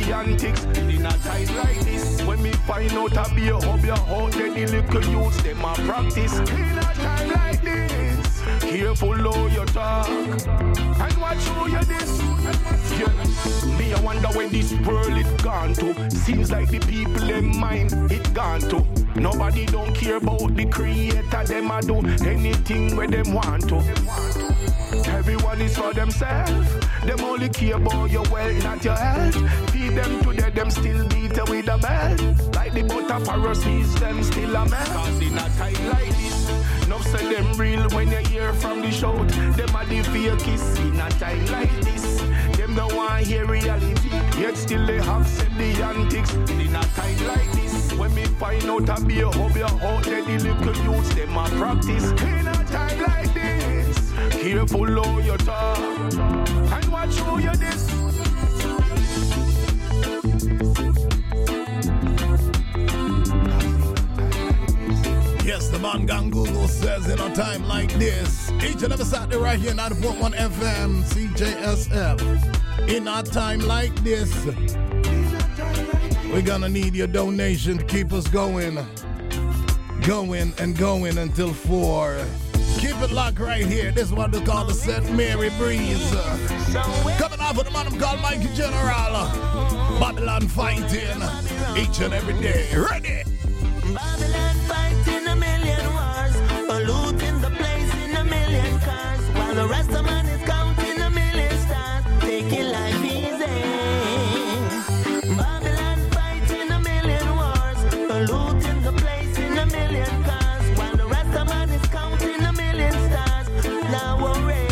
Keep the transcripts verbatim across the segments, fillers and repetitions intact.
the antics. In a time like this, when me find out a be a hobby out there, the little youths them a practice. In a time like this, careful how you talk and watch who you this. Yeah. Me I wonder where this world it gone to. Seems like the people in mind it gone to. Nobody don't care about the creator. Them a do anything where them want to. Everyone is for themselves. Them only care about your wealth, not your health. Feed them to them, them still beat you with a belt. Like the butter Pharisees, them still a mess. Cause in a time like this, enough say them real when you hear from the shout. Them a the fakies in a time like this. Them don't want to hear reality, yet still they have said the antics. In a time like this, when me find out a be a hobby out there, the little youths them a practice. In a time like this, careful how you talk and watch who you this. Yes, the man Gang Google says in a time like this, each and every Saturday right here, ninety point one F M, C J S F. In a time like this, we're gonna need your donation to keep us going, going and going until four. Keep it locked right here. This is what they call the Saint Mary Breeze. Coming off of the man called Mikey General. Babylon fighting each and every day. Ready? Babylon fighting a million wars, polluting the place in a million cars, while the rest of man is counting a million stars, taking life easy. Babylon fighting a million wars, polluting the place in a million cars, while the rest of man is counting a million stars. Now worry,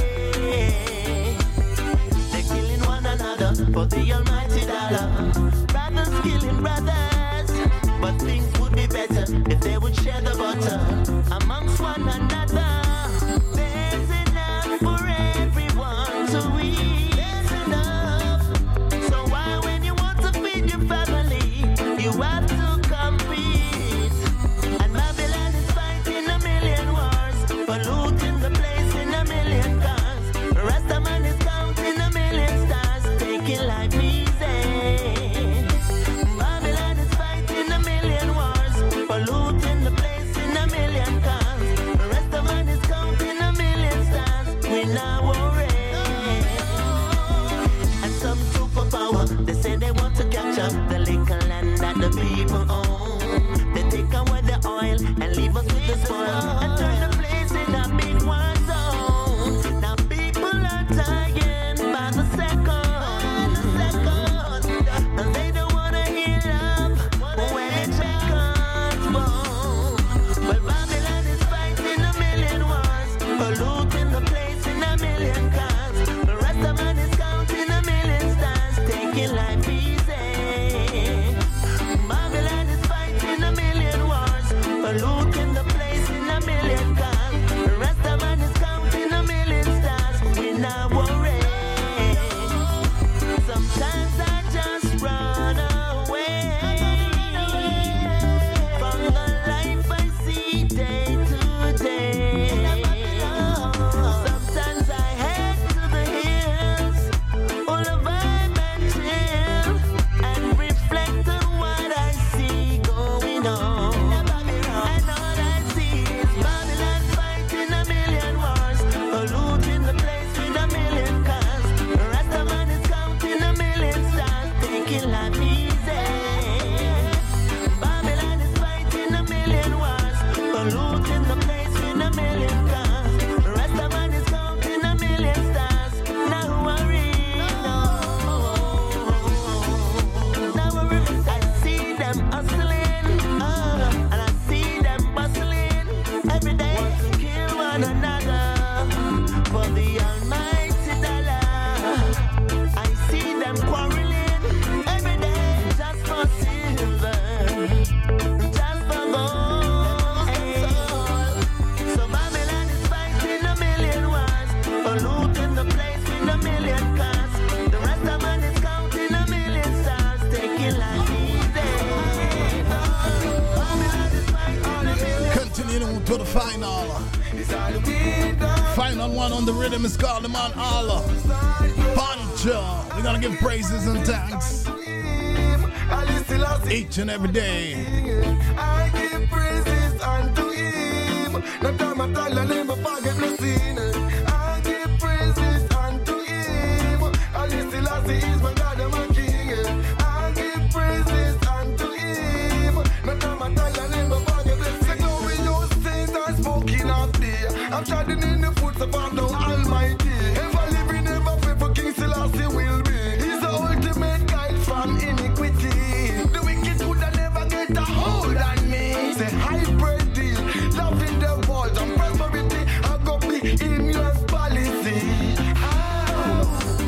they're killing one another for the almighty dollar. Brothers killing brothers, but things would be better if they would share the butter amongst one another. There's enough for everyone to eat. There's enough. So why, when you want to feed your family, you have to compete? And Babylon is fighting a million wars, polluting the place in a million cars. The rest of man is counting a million stars, taking life easy. They say they want to capture the little land that the people own. They take away the oil and leave us with the spoil and turn the place in a big war zone. Now people are dying by the second, second, and they don't want to hear love when it beckons. But Babylon is fighting a million wars, polluting the place in a million cars. The rest of man is counting a million stars, taking life easy. Babylon is fighting a million wars, polluting the place in a million cars. The rest of man is counting a million stars. We not worry. Sometimes I just run away from the life I see day to day. Sometimes I head to the hills, full of vibe and chill, and reflect on what I see going on. And all I see is Babylon fighting a million wars, polluting the place with a million cars. The rest of man is counting a million stars, taking life easy. Babylon is fighting a million wars, polluting the place with a million cars. The rest of man is counting a million stars. Now worry, no. Now worry, I see them hustling, uh, and I see them bustling every day to kill one another for the almighty dollar. I see them quarreling every day just for silver, just for gold. Hey. So Babylon is fighting a million wars, polluting the place with a million cars. The rest of man is counting a million stars, taking life easy. Babylon is fighting a million. Continuing to the final. Final one on the rhythm is called the man Allah. Pancho. We're gonna give praises and thanks Each and every day. I give praises unto him. No time at all, I never forget blessing. I give praises unto him. Ali Selassie is my God and my King. I give praises unto him. No time at all, I never forget blessing. Glorious things are spoken of thee. I'm treading in the footsteps of the Almighty. Ever living, ever faithful King Selassie will be. He's the ultimate guide from iniquity. The wicked could never get a hold on me. Say hybrid deal, loving the world and prosperity. I go be in your policy. Oh.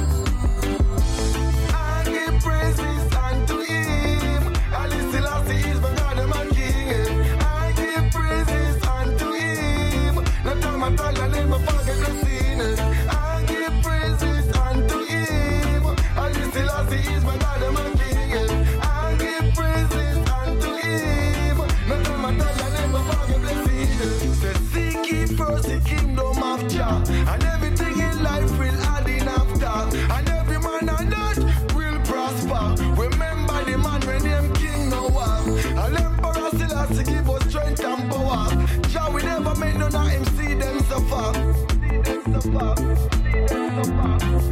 I give praises unto him. Ali Selassie is my God and my King. I give praises unto him. No time at all, I never forget the sin. I give praises unto him. Ali Selassie is my God and my King. I give praises unto him. No time at all, I never forget the sin. Say seek ye first the kingdom of Jah, and everything in life will add in after. And every man on earth will prosper. Remember the man when name King Noah. And Emperor Selassie give us strength and power. Jah we never make none of him see them suffer. See them suffer. See them suffer.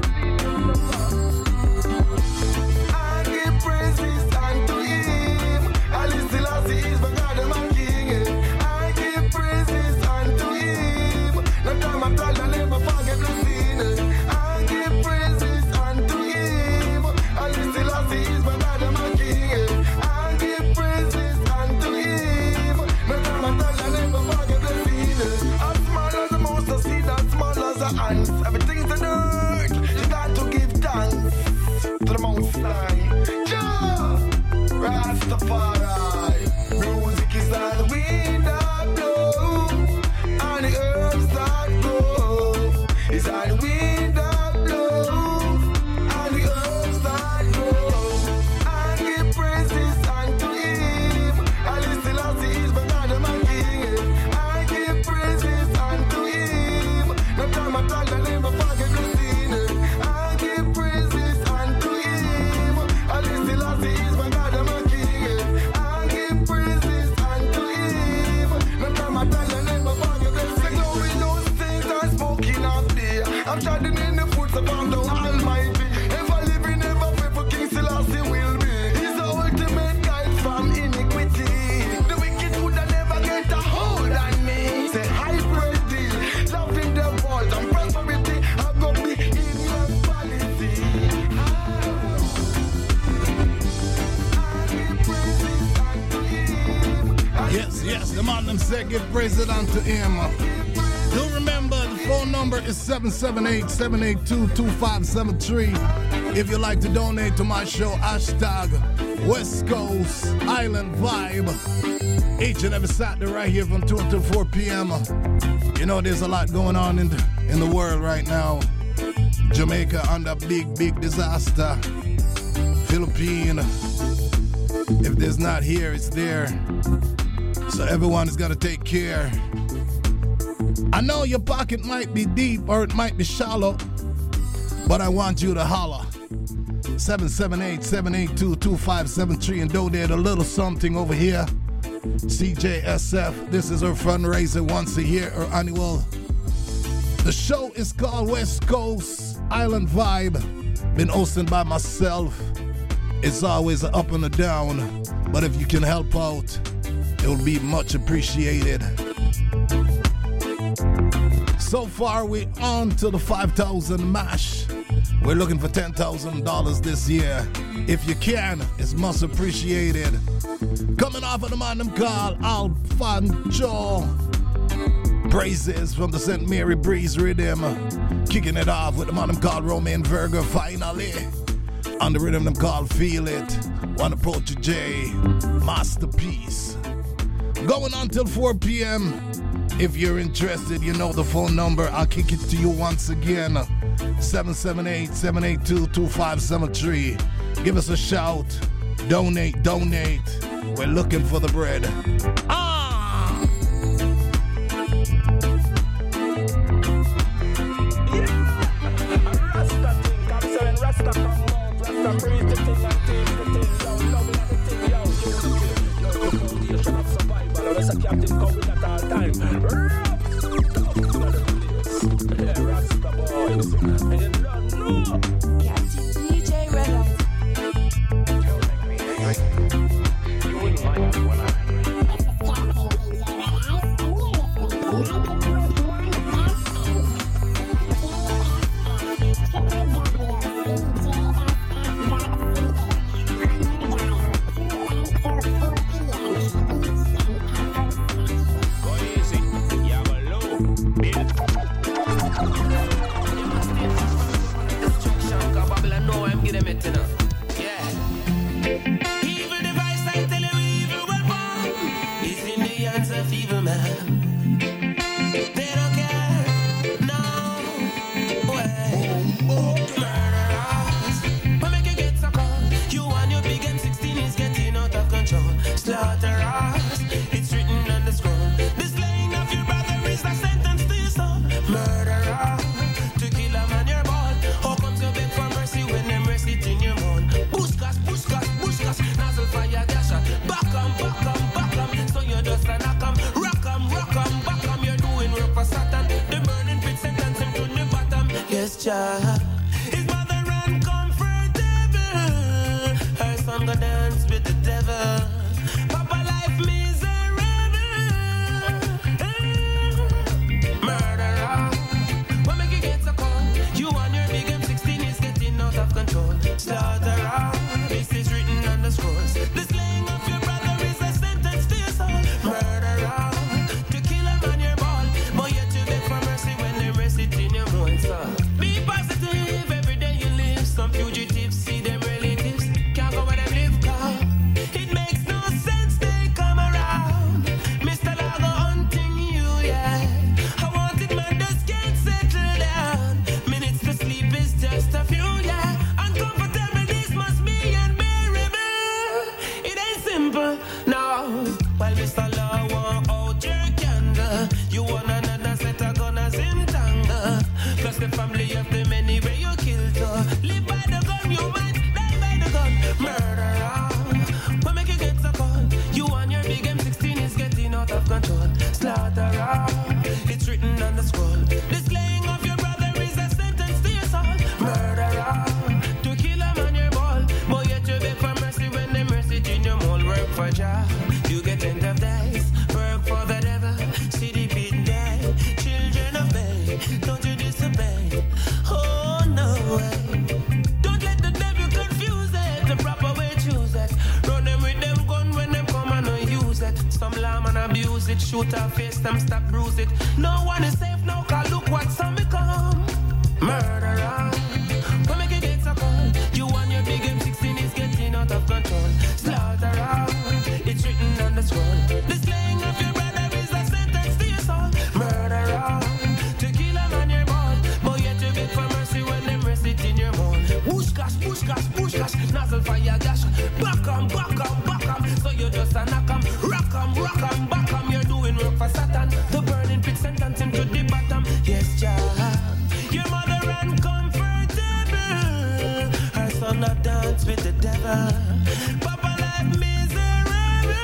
I give praises unto him. Ali Selassie is my God and my King. I give praises unto him. No time at all, I never forget the sin. I give praises unto him. Ali Selassie is my God and my King. I give praises unto him. No time at all, I never forget the sin. As small as the mouse, I see that small as the ants. Everything's in dirt. You got to give thanks to the Most High. Jah, Rastafari. Music is like the wind that blows, and the herbs that grow. It's like the wind that blows, and the herbs that grow. I give praises unto him. Ali Selassie is my God and my King. I give praises unto him. No time at all, I never forget the sin. I give praises unto him. Ali Selassie is my God and my King. I give praises unto him. No time at all, I never forget the sin. Glorious things are spoken of thee. I'm treading in the footsteps of the Almighty. Ever living, ever faithful King Selassie will be. He's the ultimate guide from iniquity. The wicked could never get a hold on me. Say hybrid deal, loving the world and prosperity. I go be in your policy. I give praises unto him. Yes, yes, the man them said give praises unto him. Do remember the phone number is seven seven eight, seven eight two, two five seven three. If you'd like to donate to my show, hashtag West Coast Island Vibe. Each and every Saturday right here from two until four p.m. You know there's a lot going on in the, in the world right now. Jamaica under big, big disaster. Philippines, if there's not here, it's there. So everyone has got to take care. I know your pocket might be deep or it might be shallow, but I want you to holler. seven seven eight, seven eight two, two five seven three and donate a little something over here. C J S F, this is our fundraiser once a year or annual. The show is called West Coast Island Vibe. Been hosted by myself. It's always an up and a down, but if you can help out, it will be much appreciated. So far, we're on to the five thousand mash. We're looking for ten thousand dollars this year. If you can, it's much appreciated. Coming off of the man them called Alfonso. Praises from the Saint Mary Breeze Rhythm. Kicking it off with the man them called Romain Virgo finally. On the rhythm them called Feel It. One approach J. Masterpiece. Going on till four p.m. If you're interested, you know the phone number. I'll kick it to you once again. seven seven eight, seven eight two, two five seven three. Give us a shout. Donate, donate. We're looking for the bread. Ah! Yeah! Rasta think I'm selling Rasta come out. Rasta breathe the thing and taste the thing. Down, love it. them it, you know. Yeah. Evil device, I tell you, evil weapon is in the hands of evil man. They don't care, no way. Murderers, what make you get so cold? You and your big M sixteen is getting out of control. Slaughterers, it's written on the scroll. The slaying of your brother is the sentence to your soul. Murderer, to kill a man your ball. How comes you beg for mercy when them mercy in your moon? Buskas, buskas, buskas, nozzle fire dasher. Back 'em, back 'em, back 'em. So you just a knock 'em, rock 'em, rock 'em, back 'em. You're doing work for Satan. The burning pit sentence him to the bottom. Yes, child. His mother uncomfortable. Her son go dance with the devil. Papa life miserable. Murderer, what make you get so cold? You and your big M sixteen is getting out of control. Slaughterer, this is written on the scrolls. The slaying of your brother is a sentence to your soul. Murderer, to kill a man your ball, but yet you beg for mercy when they rest it in your moon. So be positive every day you live. Some fugitives see them relatives can't go where them live. Cause it makes no sense they come around. Mister Lago hunting you, yeah. I wanted man just can't settle down. Minutes to sleep is just a few, yeah. Uncomfortable, this must be unbearable. It ain't simple, no. While Mister Law want out your candle, you want another set of gunners in tangle. Plus the family of the many where you killed her. Live by the gun, you might die by the gun. Murderer, what make you get so cold? You and your big M sixteen is getting out of control. Slaughterer, it's written on the scroll. The slaying of your brother is a sentence to your soul. Murderer, to kill a man your ball, but yet you beg for mercy when the mercy in your mole. Work for Jah, you get end of days. Work for the devil, see the beaten day. Children of Bay, don't you disobey. Oh no way. Don't let the devil confuse it. The proper way choose it. Run them with them gun when them come and don't use it. Some lamb and abuse it. Shoot our face, them stop bruise it. No one is safe now, cause look what some become. Murderer, what make you get so cold? You and your big M sixteen is getting out of control. Slaughterer, it's written on the scroll. The slaying of your brother is a sentence to your soul. Murderer, to kill a man your ball, but yet you beg for mercy when them rest it in your moon. Whoosh gosh, whoosh gosh, whoosh gosh, nozzle fire dash. Back 'em, back 'em, back 'em. So you just a knock 'em, rock 'em, rock 'em, back 'em. You're doing work for Satan. The burning pit sentence him to the bottom. Yes, child. Your mother uncomfortable. Her son a dance with the devil. Papa life miserable.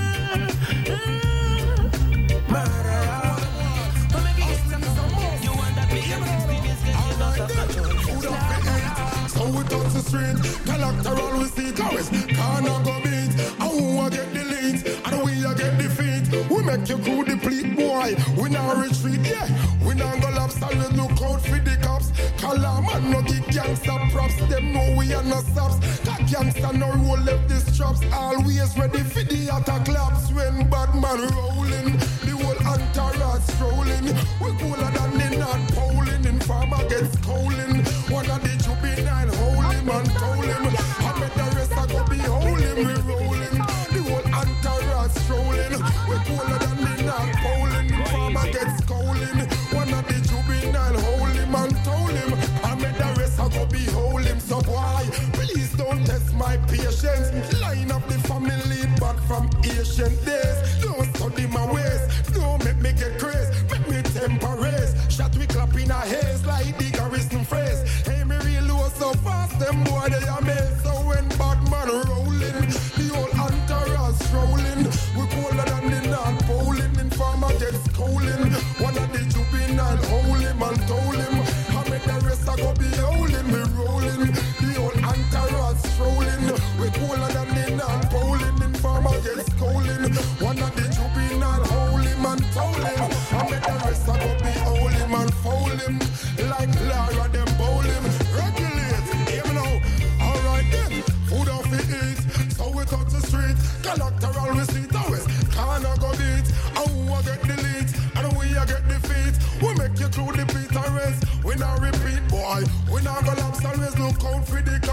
Murderer, what make you get some more? You want that big M sixteen is getting out of control. So we touch the street, collateral we see cars. Can't go beat, and who a get the lead, and we a get the feet. We make you crew deplete, boy. We now retreat, yeah. We now go lobster, we look out for the cops. Call a man no give gangster props. Them know we are no stops. That gangster no roll left the straps. Always ready for the attack claps. When bad man rolling, the whole entourage strolling. We cooler than the North Poling. Informer gets calling. One of the juvenile hold him and told him. I bet the rest I go be holding. We rolling, the whole entourage strolling. We cooler than the North Poling. Informer gets calling. One of the juvenile hold him and told him. I bet the rest I go be holding. So why? Please don't test my patience. Line up the family back from ancient days. Don't study my ways. Don't make me get crazy. Make me temporary. Shot we clap in a haze like the garrison phrase. Hey, me real low so fast, them boy they amaze. So when bad man rolling, the whole entourage strolling. We colder than the North Poling. Informer gets calling. One of the juvenile hold him and told him. I make the rest I go be holding. We rolling, the whole entourage strolling. We colder than the North Poling. Informer gets calling. One of the juvenile hold him and told him. I make the rest I go be hold him and fold him. Like Lara them bowl him. Regulate, hear me now. Alright then, food off the eat. So we touch the street. Collateral we see towers. Can't go beat. And who a get the lead, and we a get the feet. We make you through the beat and rest. We now repeat, boy. We now go lobster race, look out for the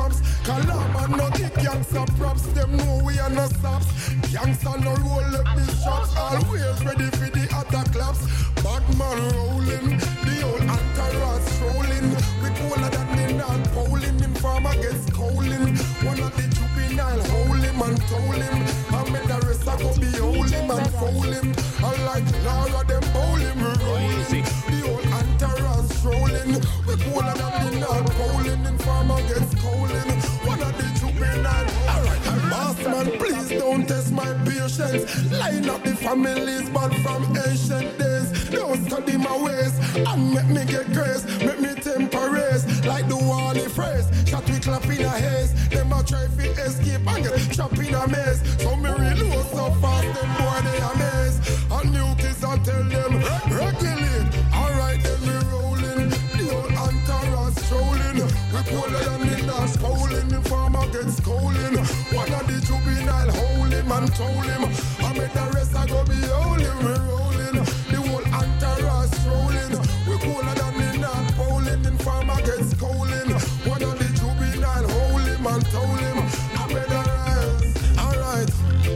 Kalam and no the gangsta props. Them know we are no stops. Gangsta no roll up the shots. Always ready for the other claps. Batman rolling, the old entourage strolling. We cooler than the non polling. Informer gets calling. One of the juvenile hold him and told him. I made the rest I go be hold him and fold him. I like Laura them bowl him rolling. The old entourage strolling. We cooler than the non polling. Informer gets calling. One of the juvenile. Alright, boss man, please don't test my patience. Line up the families, but from ancient days. Don't study my ways and make me get grace. Make me temperate like the Wally phrase. Shot we clap in a haze. Them a try to escape and get trapped in a maze. So me reload so fast, them boy they amaze. And new kids I tell them regulate. Alright then we rolling. The old entourage strolling. We cooler than the dance bowling. The farmer gets calling. One of the juvenile hold him and told him. I make the rest I go be holding. We rolling. The whole entourage strolling. We cooler than the north bowling. The farmer gets calling. One of the juvenile hold him and told him. I made the rest. Alright.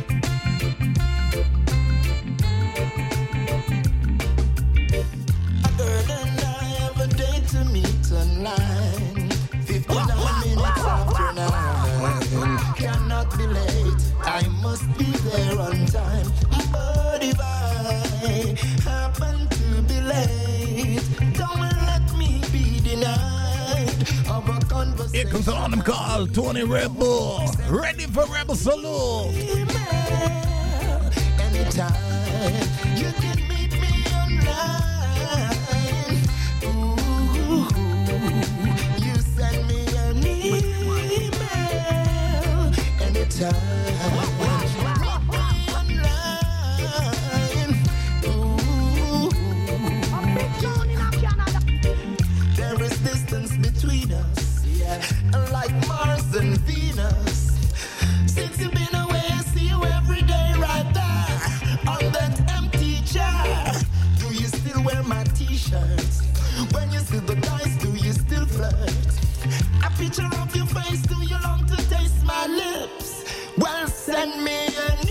A girl and I have a date to meet online. fifty-nine minutes after nine. Cannot be late. I must be there on time. But if I happen to be late, don't let me be denied of a conversation. Here comes on them call Tony Rebel. Ready for Rebel Salute. Anytime you can meet me online. Ooh, you send me an email. Anytime. There is distance between us, yeah, like Mars and Venus. Since you've been away, I see you every day right there on that empty chair. Do you still wear my t-shirts? When you see the guys, do you still flirt? A picture of your face, do you long to taste my lips? Well, send me an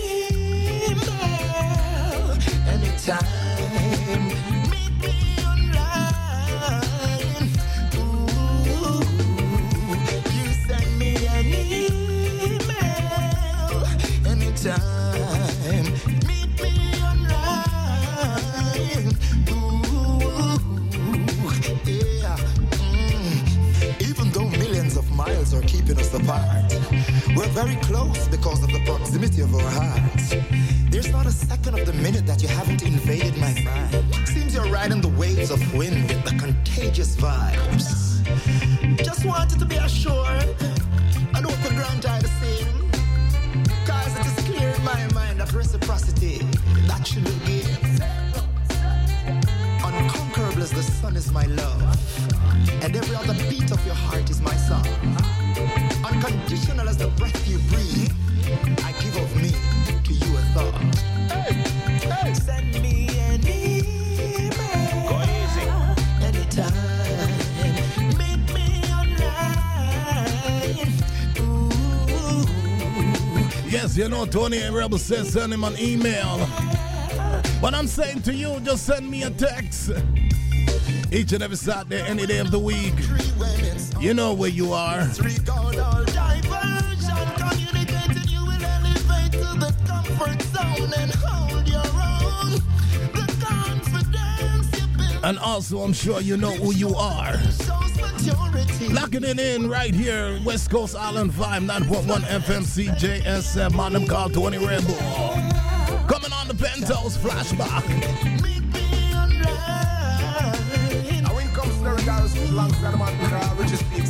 email anytime. Meet me online. Ooh, you send me an email anytime. Meet me online. Ooh, yeah. Mm. Even though millions of miles are keeping us apart, we're very close because of the proximity of our hearts. There's not a second of the minute that you haven't invaded my mind. Seems you're riding the waves of wind with the contagious vibes. Just wanted to be assured, I hope the ground are the same. Cause it is clear in my mind that reciprocity, that should be given. Unconquerable as the sun is my love, and every other beat of your heart is my song. Unconditional as the breath you breathe, I give of me to you a thought. Hey, hey. Send me an email. Go easy. Anytime. Meet me online. Ooh. Yes, you know Tony Rebel says send him an email. But I'm saying to you, just send me a text. Each and every Saturday, any day of the week. You know where you are. And also, I'm sure you know who you are. Locking it in right here, West Coast Island vibe, nine point one F M C J S M, on them call Tony Rebel. Coming on the Penthouse Flashback. Now in comes the guys alongside the man with our richest people.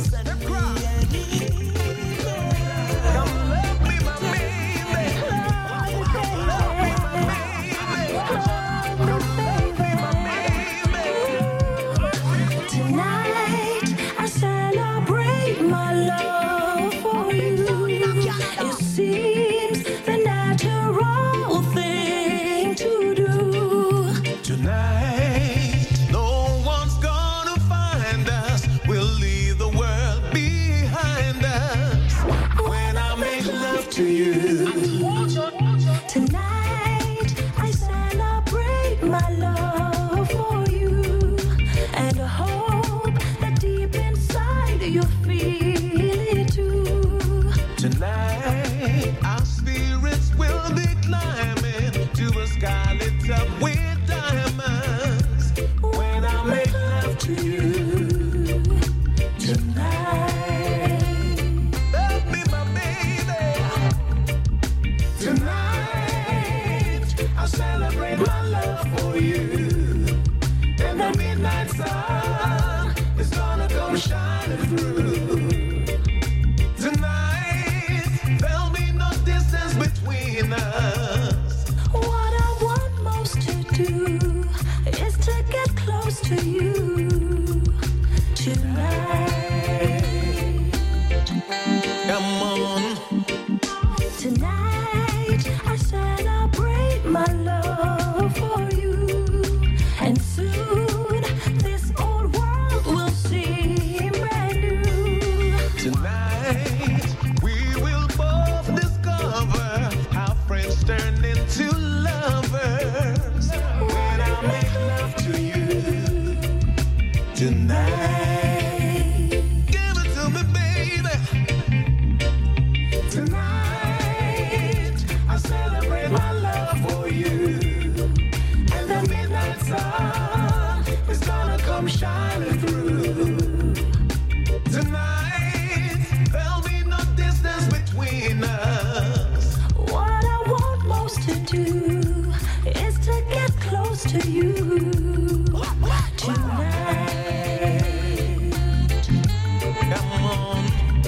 Tonight, no one's gonna find us. We'll leave the world to you. Tonight I celebrate my love for you, and I hope that deep inside you feel it too. Tonight our spirits will be climbing to a sky lit up with diamonds when I make love to you. Tonight celebrate my love for you, and the midnight sun is gonna come shining through. Tonight there'll be no distance between us. What I want most to do is to get close to you tonight. Come on. Tonight I celebrate my love for you, and soon this old world will seem brand new. Tonight we will both discover how friends turn into lovers when I make love to you. Tonight, give it to me, baby. Tonight I celebrate my love for you, and the midnight sun is gonna come shining through. Tonight there'll be no distance between us. What I want most to do is to get close to you tonight. Come on.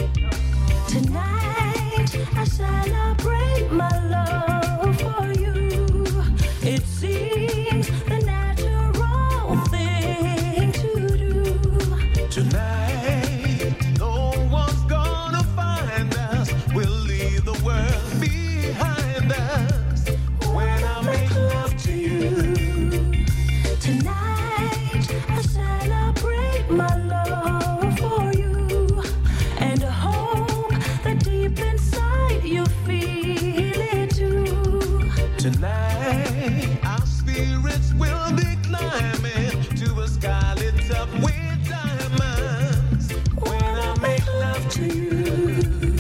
Tonight I celebrate my love for you. It seems the natural thing to do. Tonight no one's gonna find us. We'll leave the world behind us when I make love to you. Tonight I celebrate my love for you, and I hope that deep inside you feel it too. Tonight our spirits will be climbing to a sky lit up with diamonds when I make love to you.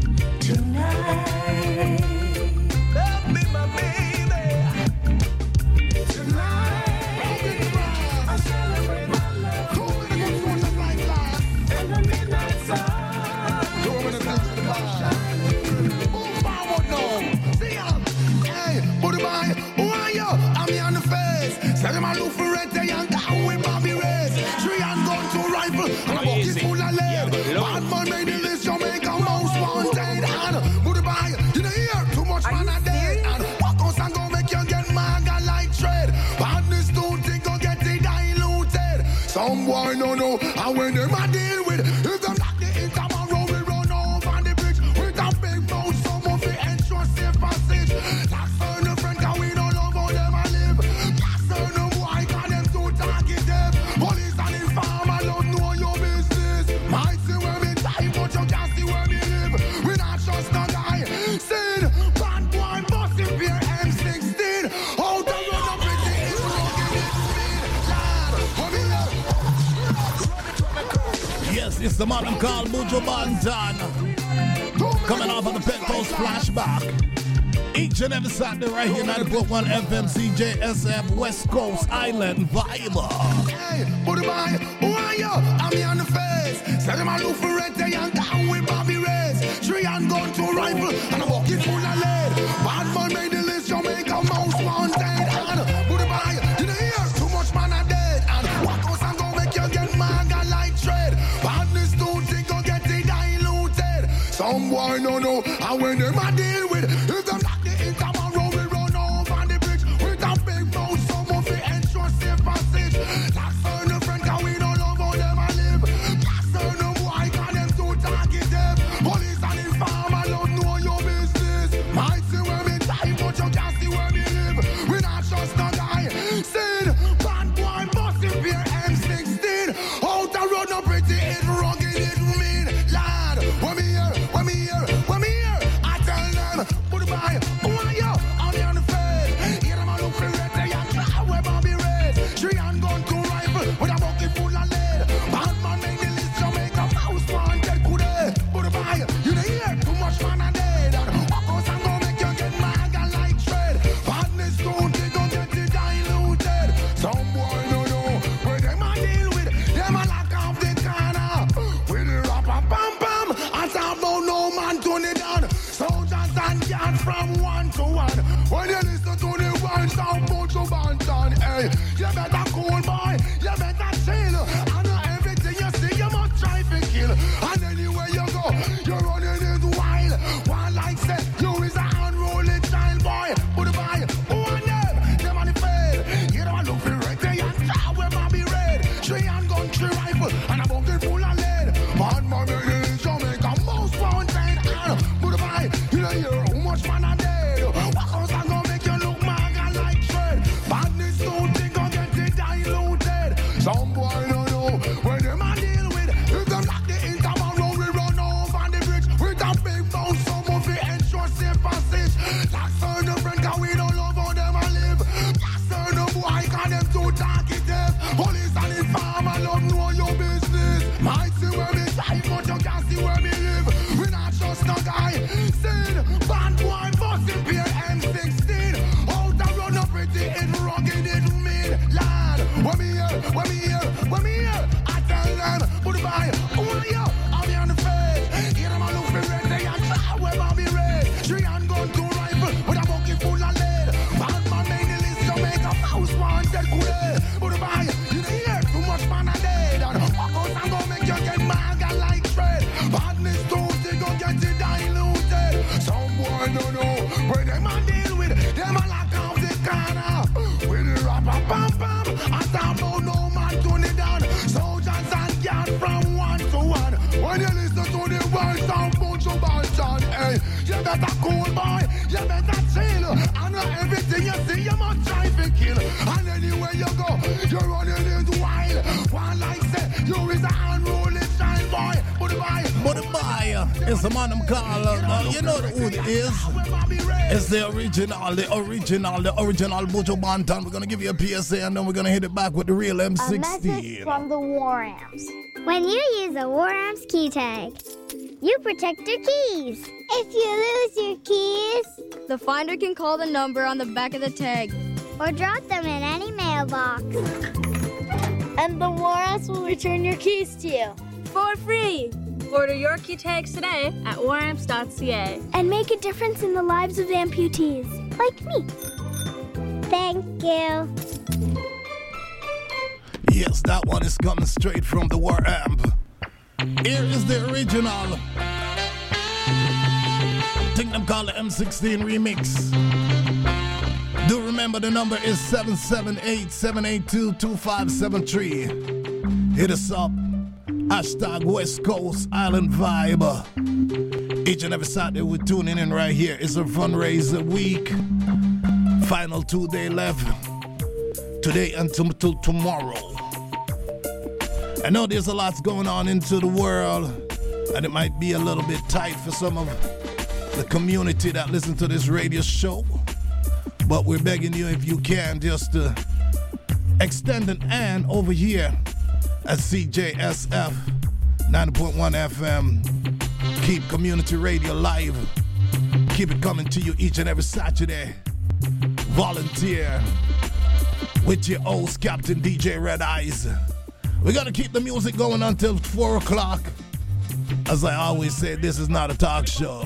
Tonight Love me, my baby. Tonight I celebrate my love for you, and the midnight sun is gonna come shining through. Tell them I look for red, they and down with Bobby Race. Three and gun, two rifle, and a bucket full of lead. Bad man made the list, Jamaica most wanted. And put it by, you know here, too much man a dead. And walk out and go make you get maga like trade. Badness don't think go get it diluted. Some boy no no, and when them a deal with, if them not the in tomorrow, we run over the bridge with a big mouth, some of the ensure safe passage. That's for the friend, cause we don't love how them a live. No boy can them to target them. Police and informer don't know your business. Might see where me die, but you can't see where me live. We not trust no guy. Sin, bad boy, bust if you're M sixteen. How to run up with the hit, rugged it, speed. Lad, Yes, it's the man called Buju Banton. Coming off of the Penthouse flashback. Each and every Saturday right here, ninety point one F M C J S F West Coast Island Vibe. hey, put it by, who are you? I'm me on the face. Tell them I look for red, they and down with Bobby Race. Three and gun, two rifle, and a bucket full of lead. Bad man made the list, Jamaica most wanted. And put it by, you know here, too much man are dead. And walk out and go make you get maga like trade. Badness don't think go get it diluted. Some boy no no, and when them a deal with, if them not the in tomorrow, we run over the bridge with a big mouth, some of the ensure safe passage. That's for the friend, cause we don't love how them a live. That's for the boy, cause them to target them. Police and informer don't know your business. Might see where me die, but you can't see where me live. We not trust no guy. Sin, bad boy, bust if you're M sixteen. Out the road, no pretty, it rugged, it mean. Lad, when me here, when me here, when me here, I tell boy. You better cool, boy. You better chill. I know everything you see, you must try to kill. And anywhere you go, you're running into wild. One like say, you is an unruly child, boy. But the boy, but the boy, it's a man I'm called. Uh, you know who it is? It's the original, the original, the original Buju Banton. We're gonna give you a P S A and then we're gonna hit it back with the real M sixteen. A message from the War Amps. When you use a War Amps key tag, you protect your keys. If you lose your keys, the finder can call the number on the back of the tag or drop them in any mailbox. And the War Amps will return your keys to you for free. Order your key tags today at war amps dot c a and make a difference in the lives of amputees like me. Thank you. Yes, that one is coming straight from the War Amp. Here is the original. Think them call the M sixteen remix. Do remember the number is seven seven eight, seven eight two, two five seven three. Hit us up. Hashtag West Coast Island Vibe. Each and every Saturday we're tuning in right here. It's a fundraiser week. Final two day left. Today until tomorrow. I know there's a lot going on into the world, and it might be a little bit tight for some of the community that listen to this radio show. But we're begging you, if you can, just to extend an hand over here at C J S F ninety point one F M. Keep community radio live. Keep it coming to you each and every Saturday. Volunteer with your host, Captain D J Red Eyes. We're gonna keep the music going until four o'clock. As I always say, this is not a talk show.